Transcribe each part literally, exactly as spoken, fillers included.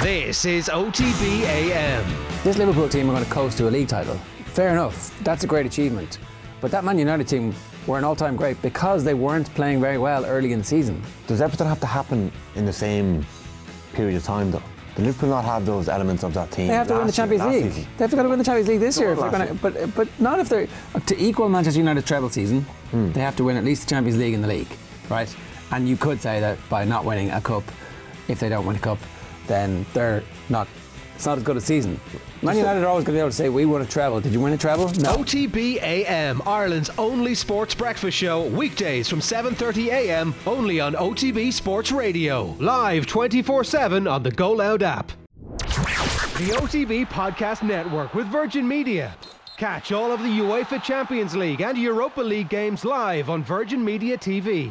This is O T B A M. This Liverpool team are going to coast to a league title. Fair enough, that's a great achievement. But that Man United team were an all-time great because they weren't playing very well early in the season. Does everything have to happen in the same period of time though? Did Liverpool not have those elements of that team? They have to win the Champions year, League. season? They've got to win the Champions League this Go year. on, If they're last gonna, but but not if they're to equal Manchester United's treble season. Hmm. They have to win at least the Champions League in the league, right? And you could say that by not winning a cup, if they don't win a cup, then they're not. It's not as good a season. Man United are always going to be able to say, we won a treble. Did you win a treble? No. O T B A M, Ireland's only sports breakfast show, weekdays from seven thirty a m, only on O T B Sports Radio. Live twenty-four seven on the Go Loud app. The O T B Podcast Network with Virgin Media. Catch all of the UEFA Champions League and Europa League games live on Virgin Media T V.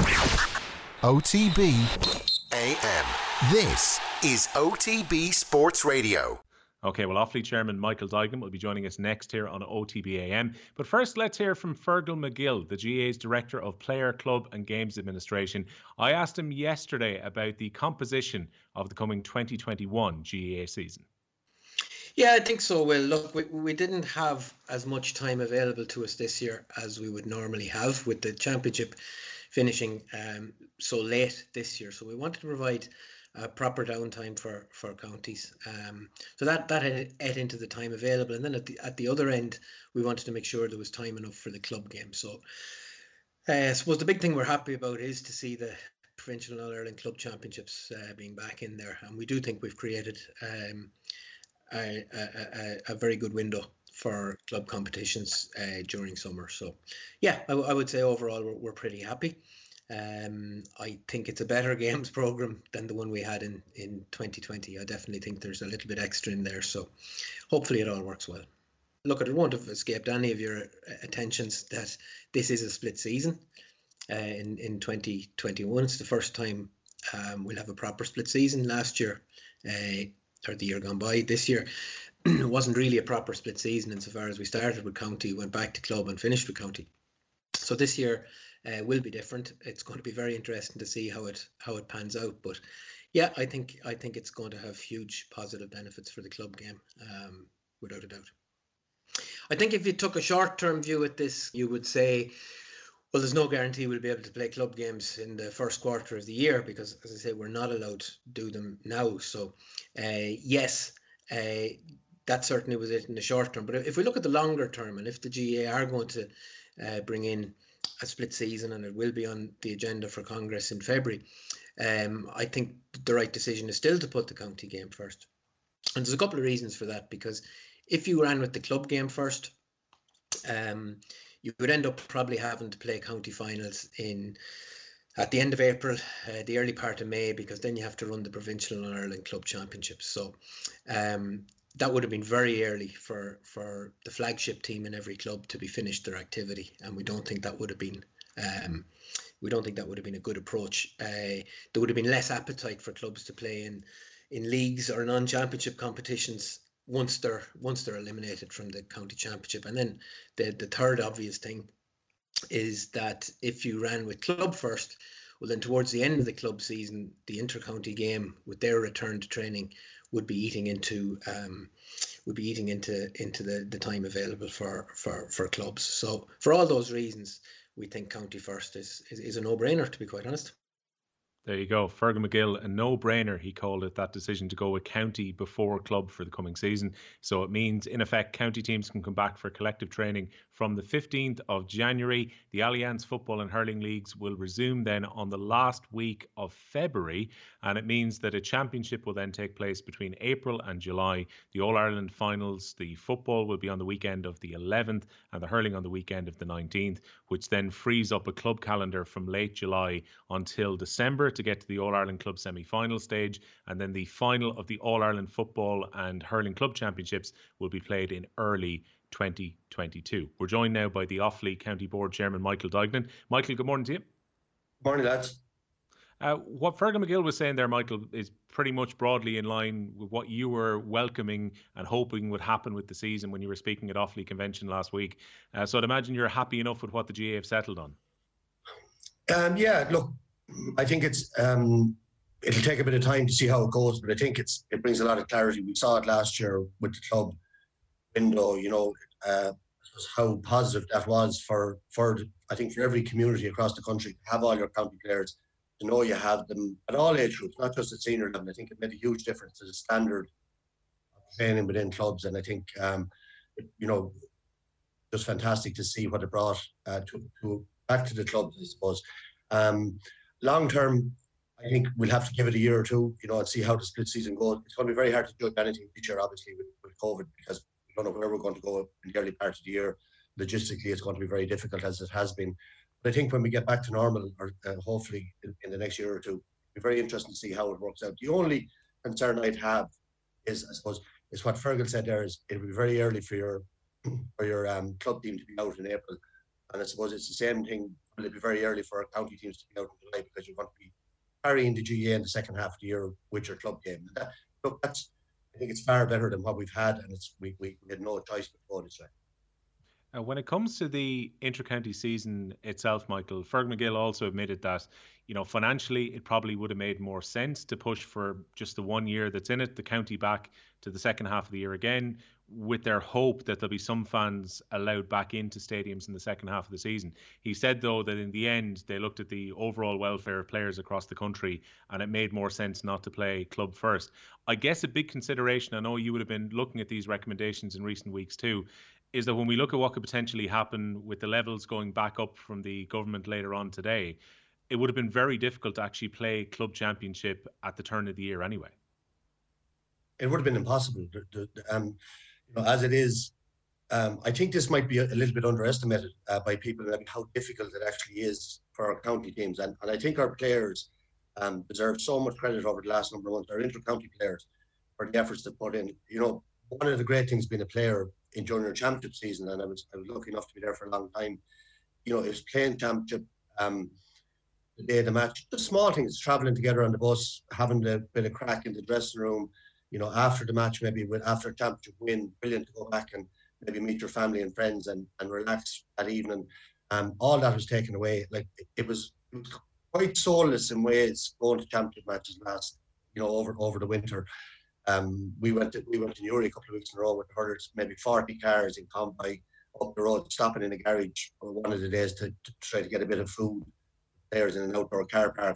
O T B A M. This is O T B Sports Radio. OK, well, Offaly Chairman Michael Duignan will be joining us next here on O T B A M. But first, let's hear from Fergal McGill, the G A A's Director of Player, Club and Games Administration. I asked him yesterday about the composition of the coming twenty twenty-one G A A season. Yeah, I think so. Well, look, we, we didn't have as much time available to us this year as we would normally have, with the championship finishing um, so late this year. So we wanted to provide uh, proper downtime for, for counties. Um, so that, that ate, ate into the time available. And then at the at the other end, we wanted to make sure there was time enough for the club game. So uh, I suppose the big thing we're happy about is to see the Provincial and All-Ireland Club Championships uh, being back in there. And we do think we've created um, A, a, a very good window for club competitions uh, during summer. So yeah, I, w- I would say overall we're, we're pretty happy. Um, I think it's a better games programme than the one we had in, in twenty twenty. I definitely think there's a little bit extra in there. So hopefully it all works well. Look, it won't have escaped any of your attentions that this is a split season uh, in, in twenty twenty-one. It's the first time um, we'll have a proper split season. Last year, uh, or the year gone by, this year it wasn't really a proper split season insofar as we started with county, went back to club and finished with county. So this year uh, will be different. It's going to be very interesting to see how it how it pans out. But yeah, I think I think it's going to have huge positive benefits for the club game, um, without a doubt. I think if you took a short-term view at this, you would say, well, there's no guarantee we'll be able to play club games in the first quarter of the year because, as I say, we're not allowed to do them now. So, uh, yes, uh, that certainly was it in the short term. But if we look at the longer term, and if the G A A are going to uh, bring in a split season, and it will be on the agenda for Congress in February, um, I think the right decision is still to put the county game first. And there's a couple of reasons for that, because if you ran with the club game first, um, you would end up probably having to play county finals in at the end of April, uh, the early part of May, because then you have to run the Provincial and Ireland Club Championships. So um, that would have been very early for, for the flagship team in every club to be finished their activity, and we don't think that would have been um, we don't think that would have been a good approach. Uh, there would have been less appetite for clubs to play in in leagues or non-championship competitions once they're once they're eliminated from the county championship. And then the the third obvious thing is that if you ran with club first, well then towards the end of the club season, the inter-county game with their return to training would be eating into um would be eating into into the, the time available for, for, for clubs. So for all those reasons, we think county first is, is, is a no-brainer, to be quite honest. There you go. Fergal McGill, a no-brainer, he called it, that decision to go with county before club for the coming season. So it means, in effect, county teams can come back for collective training from the fifteenth of January. The Allianz Football and Hurling Leagues will resume then on the last week of February. And it means that a championship will then take place between April and July. The All-Ireland finals, the football will be on the weekend of the eleventh and the hurling on the weekend of the nineteenth, which then frees up a club calendar from late July until December to get to the All-Ireland Club semi-final stage, and then the final of the All-Ireland Football and Hurling Club Championships will be played in early twenty twenty-two. We're joined now by the Offaly County Board Chairman Michael Duignan. Michael, good morning to you. Morning, lads. Uh, what Fergal McGill was saying there, Michael, is pretty much broadly in line with what you were welcoming and hoping would happen with the season when you were speaking at Offaly Convention last week. Uh, so I'd imagine you're happy enough with what the G A A have settled on. Um, yeah, look, I think it's um, it'll take a bit of time to see how it goes, but I think it's it brings a lot of clarity. We saw it last year with the club window, you know, uh, how positive that was for, for, I think, for every community across the country to have all your county players, to know you have them at all age groups, not just at senior level. I think it made a huge difference to the standard of training within clubs. And I think, um, it, you know, just fantastic to see what it brought uh, to, to back to the clubs, I suppose. Um, long term, I think we'll have to give it a year or two, you know, and see how the split season goes. It's going to be very hard to judge anything this year, obviously, with, with COVID, because we don't know where we're going to go in the early part of the year. Logistically, it's going to be very difficult, as it has been. But I think when we get back to normal, or uh, hopefully in, in the next year or two, it'll be very interesting to see how it works out. The only concern I'd have is, I suppose, is what Fergal said there, is it'll be very early for your for your um, club team to be out in April. And I suppose it's the same thing, it'll be very early for our county teams to be out in July, because you're going to be carrying the G A A in the second half of the year with your club game. And that, look, that's, I think it's far better than what we've had, and it's we, we, we had no choice but to go this way. Uh, when it comes to the inter-county season itself, Michael, Fergal McGill also admitted that, you know, financially it probably would have made more sense to push for just the one year that's in it, the county back to the second half of the year again, with their hope that there'll be some fans allowed back into stadiums in the second half of the season. He said, though, that in the end, they looked at the overall welfare of players across the country, and it made more sense not to play club first. I guess a big consideration, I know you would have been looking at these recommendations in recent weeks too, is that when we look at what could potentially happen with the levels going back up from the government later on today, it would have been very difficult to actually play club championship at the turn of the year anyway. It would have been impossible. The, the, um, you know, as it is, um, I think this might be a, a little bit underestimated uh, by people, like how difficult it actually is for our county teams. And, and I think our players um, deserve so much credit over the last number of months, our inter-county players, for the efforts they put in. You know, one of the great things being a player in junior championship season, and I was I was lucky enough to be there for a long time, you know, it was playing championship um, the day of the match, just small things, travelling together on the bus, having a bit of crack in the dressing room, you know, after the match, maybe with, after a championship win, brilliant to go back and maybe meet your family and friends and, and relax that evening. Um, all that was taken away. Like it, it, was, it was quite soulless in ways going to championship matches last, you know, over over the winter. Um, we went to we went to Newry a couple of weeks in a row with the hurlers, maybe forty cars in convoy up the road, stopping in a garage for one of the days to, to try to get a bit of food. Players in an outdoor car park,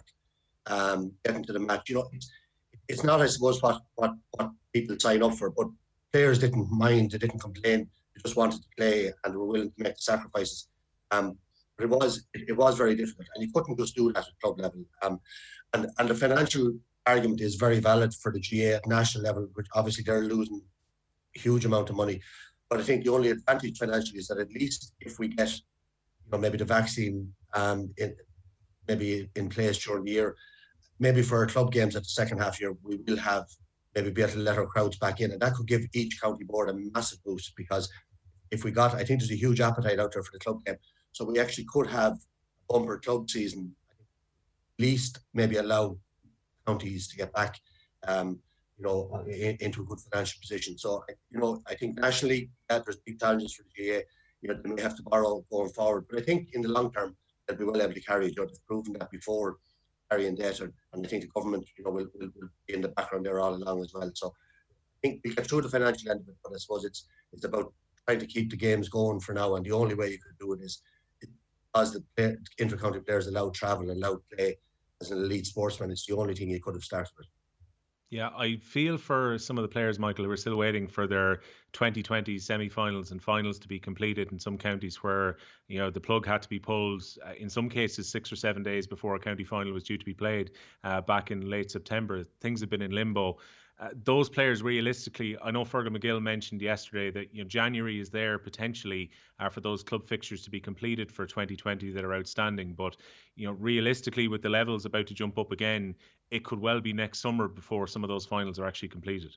um, getting to the match. You know, it's, it's not, I suppose, what, what what people sign up for, but players didn't mind, they didn't complain, they just wanted to play and were willing to make the sacrifices. Um, but it was it, it was very difficult, and you couldn't just do that at club level. Um, and and the financial argument is very valid for the G A A at national level, which obviously they're losing a huge amount of money. But I think the only advantage financially is that at least if we get, you know, maybe the vaccine um, in, maybe in place during the year, maybe for our club games at the second half year, we will have maybe be able to let our crowds back in, and that could give each county board a massive boost, because if we got, I think there's a huge appetite out there for the club game, so we actually could have a bumper club season, at least maybe allow counties to get back, um, you know, in, into a good financial position. So, you know, I think nationally, yeah, there's big challenges for the G A A. You know, they may have to borrow going forward, but I think in the long term, they'll be well able to carry it. You know, they've proven that before, carrying debt, and, and I think the government, you know, will, will, will be in the background there all along as well. So, I think we get through the financial end of it, but I suppose it's it's about trying to keep the games going for now, and the only way you could do it is as the play, inter-county players allowed travel and allowed play as an elite sportsman. It's the only thing you could have started with. Yeah, I feel for some of the players, Michael, who are still waiting for their twenty twenty semi-finals and finals to be completed in some counties where, you know, the plug had to be pulled, uh, in some cases, six or seven days before a county final was due to be played uh, back in late September. Things have been in limbo. Uh, those players, realistically, I know Fergal McGill mentioned yesterday that, you know, January is there potentially uh, for those club fixtures to be completed for twenty twenty that are outstanding. But, you know, realistically, with the levels about to jump up again, it could well be next summer before some of those finals are actually completed.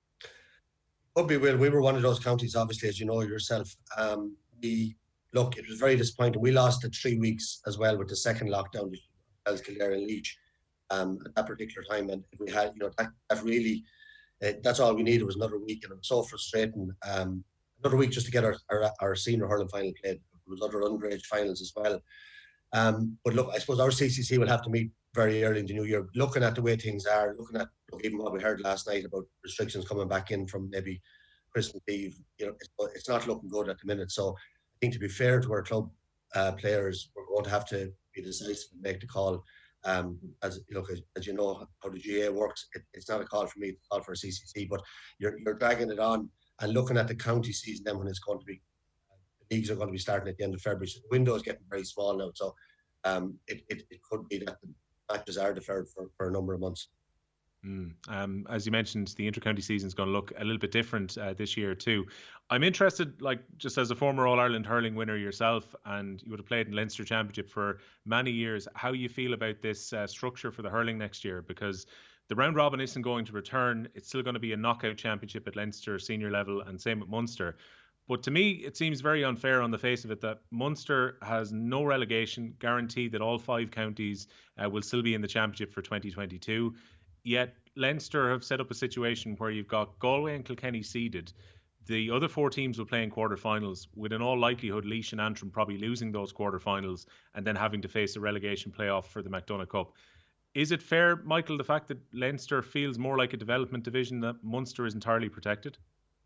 Could be, Will. We were one of those counties, obviously, as you know yourself. Um, we look, it was very disappointing. We lost it three weeks as well with the second lockdown, as Kildare and Leach. Um, at that particular time, and we had, you know, that, that really, uh, that's all we needed was another week, and it was so frustrating. Um, another week just to get our, our, our senior hurling final played. There was other underage finals as well. Um, but look, I suppose our C C C will have to meet very early in the new year. Looking at the way things are, looking at look, even what we heard last night about restrictions coming back in from maybe Christmas Eve, you know, it's, it's not looking good at the minute. So I think to be fair to our club uh, players, we're going to have to be decisive and make the call. Um, as look, as, as you know how the G A works, it, it's not a call for me, it's a call for a C C C. But you're you're dragging it on and looking at the county season then when it's going to be, the leagues are going to be starting at the end of February. So the window is getting very small now. So um, it, it it could be that the matches are deferred for, for a number of months. Mm. Um, as you mentioned, the inter-county season is going to look a little bit different uh, this year too. I'm interested, like just as a former All-Ireland hurling winner yourself, and you would have played in Leinster Championship for many years, how you feel about this uh, structure for the hurling next year, because the round robin isn't going to return. It's still going to be a knockout championship at Leinster senior level, and same at Munster. But to me, it seems very unfair on the face of it that Munster has no relegation, guaranteed that all five counties uh, will still be in the championship for twenty twenty-two. Yet Leinster have set up a situation where you've got Galway and Kilkenny seeded. The other four teams will play in quarterfinals, with in all likelihood Laois and Antrim probably losing those quarterfinals and then having to face a relegation playoff for the McDonagh Cup. Is it fair, Michael, the fact that Leinster feels more like a development division, that Munster is entirely protected?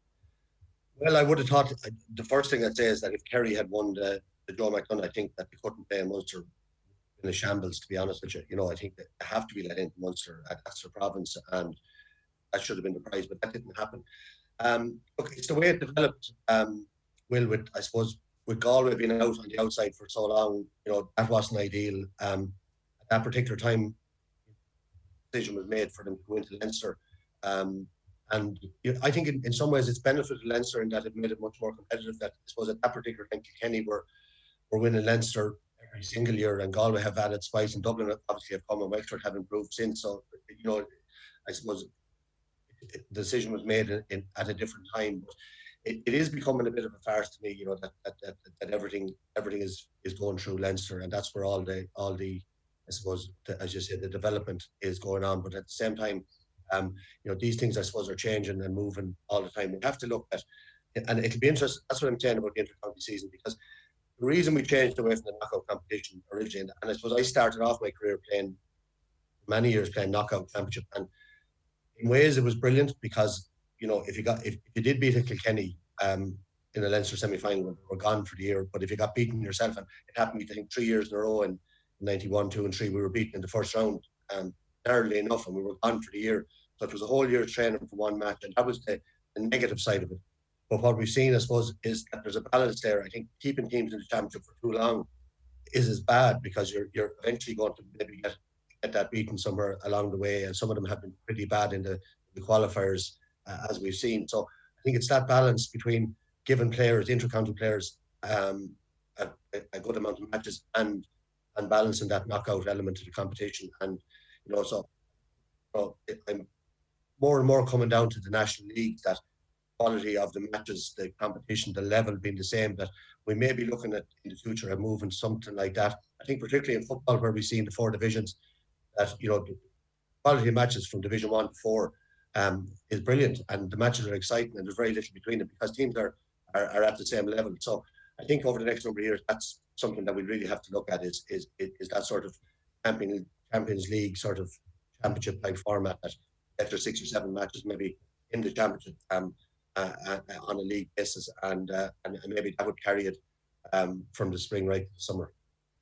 Well, I would have thought the first thing I'd say is that if Kerry had won the, the Joe McDonagh, I think that they couldn't play in Munster in the shambles, to be honest with you. You know, I think that they have to be let into Munster. That's their province, and that should have been the prize, but that didn't happen. Um, look, it's the way it developed, um, Will, with, I suppose, with Galway being out on the outside for so long, you know, that wasn't ideal. Um, at that particular time, the decision was made for them to go into Leinster. Um, and you know, I think in, in some ways it's benefited Leinster in that it made it much more competitive. That I suppose at that particular time, Kilkenny were, were winning Leinster every single year, and Galway have added spice, and Dublin obviously have come, and Wexford have improved since. So, you know, I suppose the decision was made in, in, at a different time. But it, it is becoming a bit of a farce to me, you know, that that, that, that everything everything is, is going through Leinster, and that's where all the all the I suppose the, as you said, the development is going on. But at the same time, um, you know, these things I suppose are changing and moving all the time. We have to look at, and it'll be interesting. That's what I'm saying about the inter-county season, because the reason we changed away from the knockout competition originally, and I suppose I started off my career playing many years playing knockout championship, and in ways it was brilliant because, you know, if you got if, if you did beat a Kilkenny um, in the Leinster semi-final, we were gone for the year. But if you got beaten yourself, and it happened I think three years in a row in ninety-one, two and three, we were beaten in the first round, um, narrowly enough, and we were gone for the year. So it was a whole year's training for one match, and that was the, the negative side of it. But what we've seen, I suppose, is that there's a balance there. I think keeping teams in the championship for too long is as bad, because you're you're eventually going to maybe get get that beaten somewhere along the way, and some of them have been pretty bad in the, the qualifiers, uh, as we've seen. So I think it's that balance between giving players, inter-county players, um, a, a good amount of matches and and balancing that knockout element to the competition. And you know, so you know, it, I'm more and more coming down to the national leagues, that quality of the matches, the competition, the level being the same, that we may be looking at in the future at moving something like that. I think particularly in football, where we've seen the four divisions, that, you know, the quality of matches from Division One to Four um, is brilliant, and the matches are exciting, and there's very little between them because teams are, are are at the same level. So I think over the next number of years, that's something that we really have to look at, is is is that sort of Champions Champions League sort of championship type format, that after six or seven matches maybe in the championship um, uh, uh, on a league basis, and, uh, and and maybe that would carry it um, from the spring right to the summer.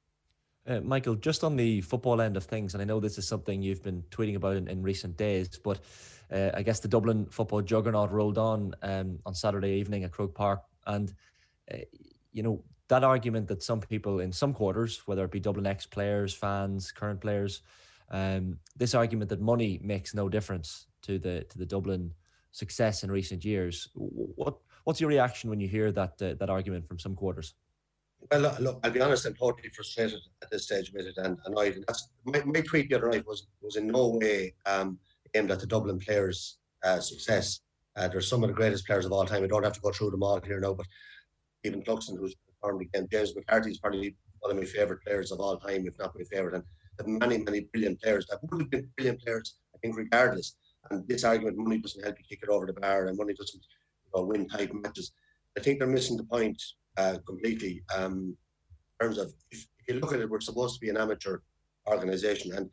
Uh, Michael, just on the football end of things, and I know this is something you've been tweeting about in, in recent days, but uh, I guess the Dublin football juggernaut rolled on um, on Saturday evening at Croke Park, and uh, you know, that argument that some people in some quarters, whether it be Dublin ex-players, fans, current players, um, this argument that money makes no difference to the to the Dublin success in recent years. What what's your reaction when you hear that uh, that argument from some quarters? Well, look, I'll be honest, I'm totally frustrated at this stage with it, and annoyed. And that's my, my tweet the other night was was in no way um, aimed at the Dublin players' uh, success. Uh, they're some of the greatest players of all time. I don't have to go through them all here now, but even Cluxton, who's performed again, James McCarthy is probably one of my favourite players of all time, if not my favourite. And there are many, many brilliant players that would have been brilliant players, I think, regardless. And this argument, money doesn't help you kick it over the bar, and money doesn't, you know, win type matches. I think they're missing the point uh, completely. Um, in terms of, if, if you look at it, we're supposed to be an amateur organisation, and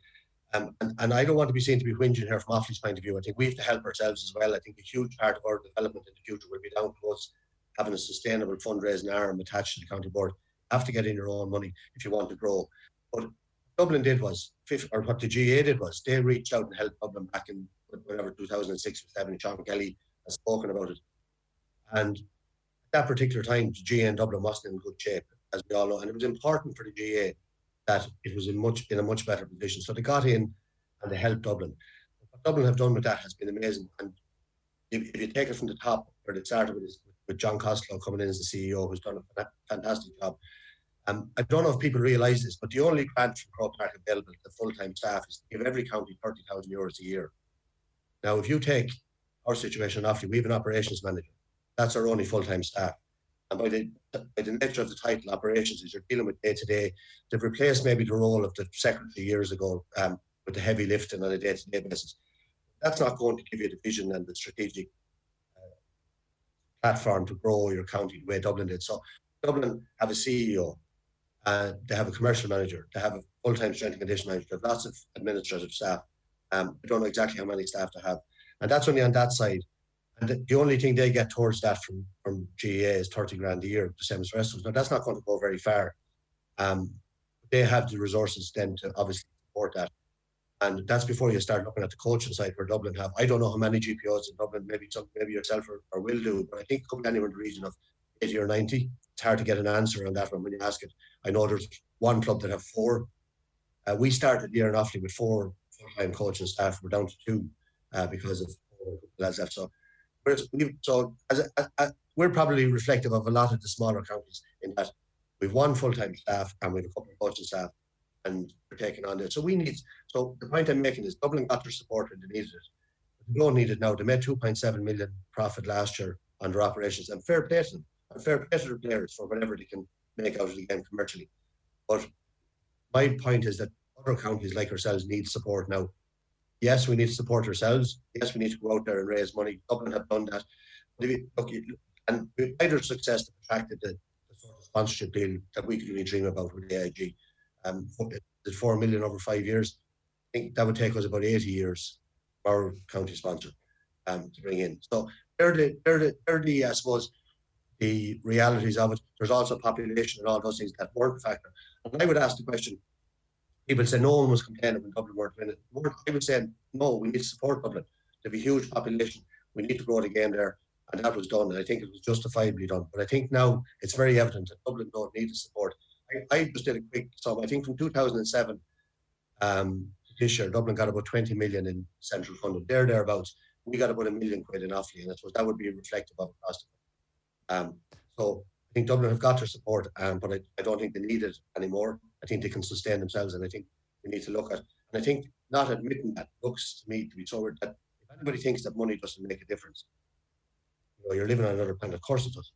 Um, and, and I don't want to be seen to be whinging here from Offaly's point of view. I think we have to help ourselves as well. I think a huge part of our development in the future will be down to us having a sustainable fundraising arm attached to the county board. You have to get in your own money if you want to grow. But Dublin did was, or what the G A A did was, they reached out and helped Dublin back in whatever two thousand six or seven. Sean Kelly has spoken about it. And at that particular time, the G A A in Dublin wasn't in good shape, as we all know. And it was important for the G A A that it was in much in a much better position. So they got in and they helped Dublin. What Dublin have done with that has been amazing. And if, if you take it from the top, where it started with, with John Costello coming in as the C E O, who's done a fantastic job. Um, I don't know if people realise this, but the only grant from Croke Park available to full-time staff is to give every county thirty thousand euros a year. Now, if you take our situation in Offaly, we have an operations manager. That's our only full-time staff. And by the, by the nature of the title, operations, is you're dealing with day-to-day. They've replaced maybe the role of the secretary years ago um, with the heavy lifting on a day-to-day basis. That's not going to give you the vision and the strategic uh, platform to grow your county the way Dublin did. So Dublin have a C E O, uh, they have a commercial manager, they have a full-time strength and conditioning manager, they have lots of administrative staff. Um, I don't know exactly how many staff to have. And that's only on that side. And the, the only thing they get towards that from, from G A A is thirty grand a year, the same as the rest of us. Now, that's not going to go very far. Um, they have the resources then to obviously support that. And that's before you start looking at the coaching side where Dublin have. I don't know how many G P Os in Dublin, maybe some, maybe yourself or, or will do, but I think it could be anywhere in the region of eighty or ninety. It's hard to get an answer on that one when you ask it. I know there's one club that have four. Uh, we started the year in Offaly with four full-time coaching staff. We're down to two uh, because of lads left. So, so as a, a, a, we're probably reflective of a lot of the smaller counties in that we've one full-time staff and we've a couple of coaching staff, and we're taking on this. So we need. So the point I'm making is Dublin got their support when they needed it. They don't need it now. They made two point seven million profit last year on their operations, and fair play to them, and fair play to their players for whatever they can make out of the game commercially. But my point is that other counties like ourselves need support now. Yes, we need to support ourselves. Yes, we need to go out there and raise money. Dublin have done that. And by their success, they attracted the, the sort of sponsorship deal that we could really dream about with A I G. Um, the four million over five years. I think that would take us about eighty years for our county sponsor um, to bring in. So they're the, they're the, they're the, I suppose, the realities of it. There's also population and all those things that weren't a factor. And I would ask the question, people say no one was complaining when Dublin weren't winning. I would say, no, we need to support Dublin. They have a huge population. We need to grow the game there. And that was done. And I think it was justifiably done. But I think now it's very evident that Dublin don't need the support. I, I just did a quick sum. I think from two thousand seven um, this year, Dublin got about twenty million in central funding. There, thereabouts. We got about a million quid in Offaly. And I suppose that would be reflective of the cost. Um, so I think Dublin have got their support, um, but I, I don't think they need it anymore. I think they can sustain themselves, and I think we need to look at. And I think not admitting that looks to me to be so weird that if anybody thinks that money doesn't make a difference, you know, you're living on another planet. Of course it does.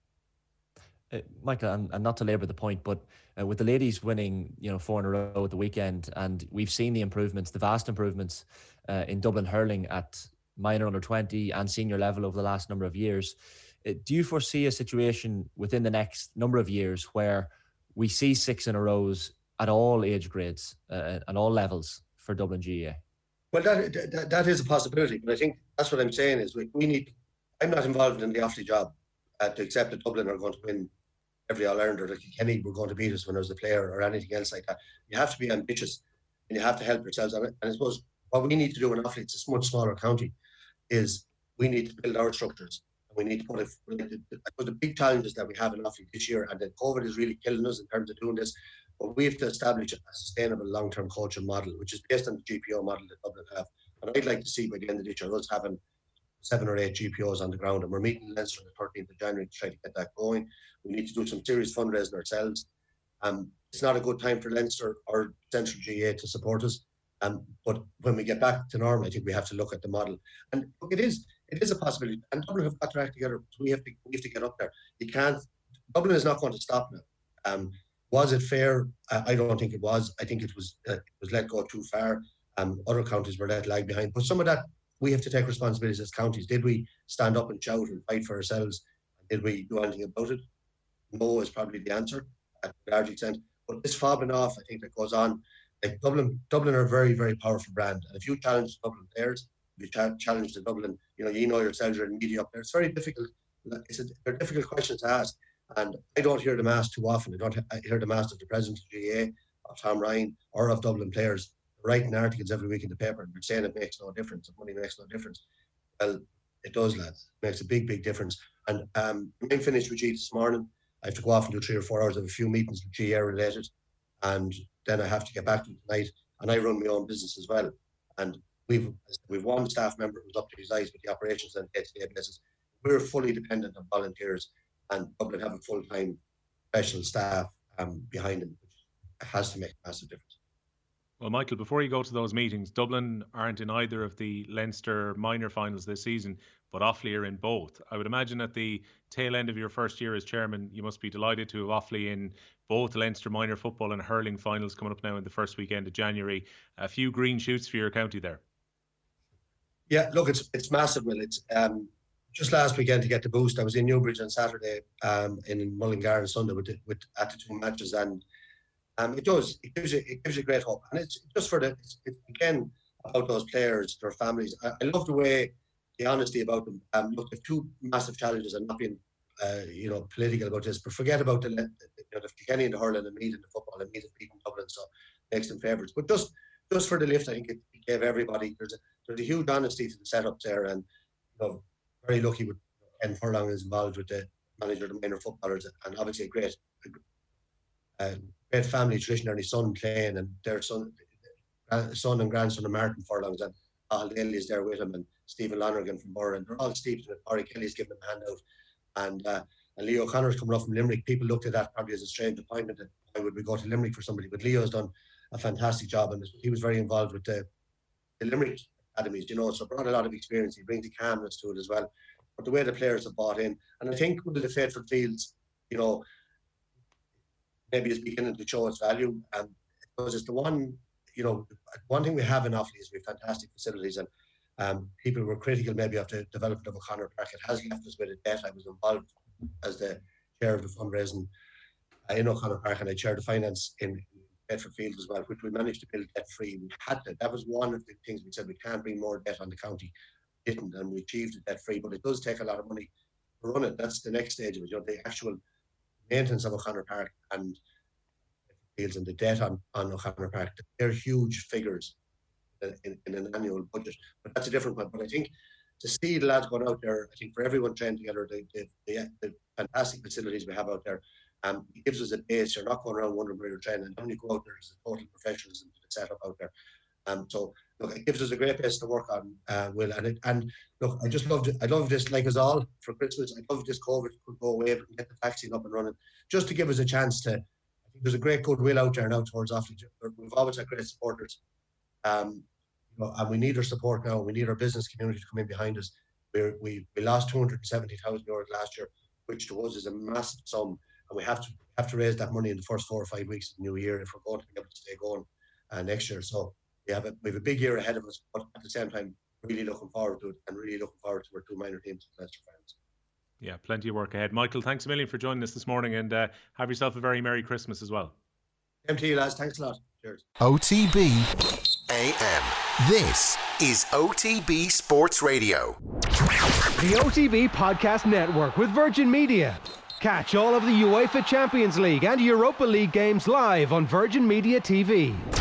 Uh, Michael, and, and not to labour the point, but uh, with the ladies winning, you know, four in a row at the weekend, and we've seen the improvements, the vast improvements uh, in Dublin hurling at minor under twenty and senior level over the last number of years. Uh, do you foresee a situation within the next number of years where we see six in a rows at all age grades uh, and all levels for Dublin G A A? Well, that, that that is a possibility, but I think that's what I'm saying is we, we need. I'm not involved in the Offaly job uh, to accept that Dublin are going to win every All-Ireland or that Kenny were going to beat us when I was a player or anything else like that. You have to be ambitious and you have to help yourselves. And I suppose what we need to do in Offaly, it's a much smaller county, is we need to build our structures. And we need to put it, I suppose the big challenges that we have in Offaly this year, and that COVID is really killing us in terms of doing this, but we have to establish a sustainable long-term coaching model, which is based on the G P O model that Dublin have. And I'd like to see by the end of this year us having seven or eight G P Os on the ground, and we're meeting in Leinster on the thirteenth of January to try to get that going. We need to do some serious fundraising ourselves. Um, it's not a good time for Leinster or Central G A A to support us, um, but when we get back to normal, I think we have to look at the model. And look, it is it is a possibility. And Dublin have got to act together. So we have to we have to get up there. You can't. Dublin is not going to stop now. Um, was it fair? Uh, I don't think it was. I think it was uh, it was let go too far. Um, other counties were let lag behind. But some of that, we have to take responsibilities as counties. Did we stand up and shout and fight for ourselves? Did we do anything about it? No is probably the answer at a large extent. But this fobbing off, I think, that goes on like Dublin, Dublin are a very, very powerful brand. And if you challenge Dublin players, if you cha- challenge the Dublin, you know, you know yourselves, you're in media up there, it's very difficult. It's a, they're difficult questions to ask. And I don't hear them asked too often. I don't I hear them asked of the president of G A A, of Tom Ryan, or of Dublin players. They're writing articles every week in the paper and they're saying it makes no difference, the money makes no difference. Well, it does, lads. It makes a big, big difference. And um, I'm finished with G this morning. I have to go off and do three or four hours of a few meetings with G A related. And then I have to get back to it tonight. And I run my own business as well. And we've we've one staff member who's up to his eyes with the operations on a day-to-day basis. We're fully dependent on volunteers, and Dublin have a full-time professional staff um, behind them, which has to make a massive difference. Well, Michael, before you go to those meetings, Dublin aren't in either of the Leinster minor finals this season, but Offaly are in both. I would imagine at the tail end of your first year as chairman, you must be delighted to have Offaly in both Leinster minor football and hurling finals coming up now in the first weekend of January. A few green shoots for your county there. Yeah, look, it's it's massive, Will. It's um, just last weekend to get the boost. I was in Newbridge on Saturday, um, in Mullingar on Sunday with the, with at the two matches, and um, it does it gives you it gives you great hope, and it's just for the it's, it's again about those players, their families. I, I love the way the honesty about them. Um, look, there's two massive challenges, and not being uh, you know political about this, but forget about the you know the Kilkenny and the hurling and Meath and the football and Meath have beaten Dublin, so it makes them favourites. But just just for the lift, I think it, it gave everybody. There's a there's a huge honesty to the setup there, and you know, very lucky with Ken Furlong is involved with the manager of the minor footballers, and obviously a great, a great family tradition. And his son playing, and their son, son and grandson of Martin Furlongs, and Al Daly is there with him, and Stephen Lonergan from Burren, and they're all steeped in it. Corey Kelly's giving them a handout, and uh, and Leo O'Connor's coming up from Limerick. People looked at that probably as a strange appointment. That why would we go to Limerick for somebody? But Leo's done a fantastic job, and he was very involved with the, the Limerick academies, you know, so brought a lot of experience. He brings the calmness to it as well. But the way the players have bought in, and I think with the Faithful Fields, you know, maybe it's beginning to show its value. And because it's the one, you know, one thing we have in Offaly is we have fantastic facilities, and um, people were critical maybe of the development of O'Connor Park. It has left us with a debt. I was involved as the chair of the fundraising uh, in O'Connor Park, and I chaired the finance in Bedford Field as well, which we managed to build debt free. We had to. That was one of the things we said, we can't bring more debt on the county. Didn't, and we achieved it debt free, but it does take a lot of money to run it. That's the next stage of it, you know, the actual maintenance of O'Connor Park and Fields and the debt on, on O'Connor Park. They're huge figures in, in an annual budget, but that's a different one. But I think to see the lads going out there, I think for everyone trained together, the, the, the, the fantastic facilities we have out there, Um, it gives us a base. You're not going around wondering where you're training. And when you go out there, there's a total professionalism to the setup out there. Um, so look, it gives us a great base to work on, uh, Will. And it, and look, I just loved it. I love this, like us all, for Christmas. I love this COVID could go away, but get the vaccine up and running, just to give us a chance to. I think there's a great goodwill out there now towards Offaly. We've always had great supporters, um, you know, and we need their support now. We need our business community to come in behind us. We're, we we lost two hundred seventy thousand euros last year, which to us is a massive sum. And we have to have to raise that money in the first four or five weeks of the new year if we're going to be able to stay going uh, next year. So we have a we have a big year ahead of us, but at the same time, really looking forward to it, and really looking forward to our two minor teams and Leinster fans. Yeah, plenty of work ahead. Michael, thanks a million for joining us this morning, and uh, have yourself a very Merry Christmas as well. M T, lads, thanks a lot. Cheers. O T B A M. This is O T B Sports Radio. The O T B Podcast Network with Virgin Media. Catch all of the UEFA Champions League and Europa League games live on Virgin Media T V.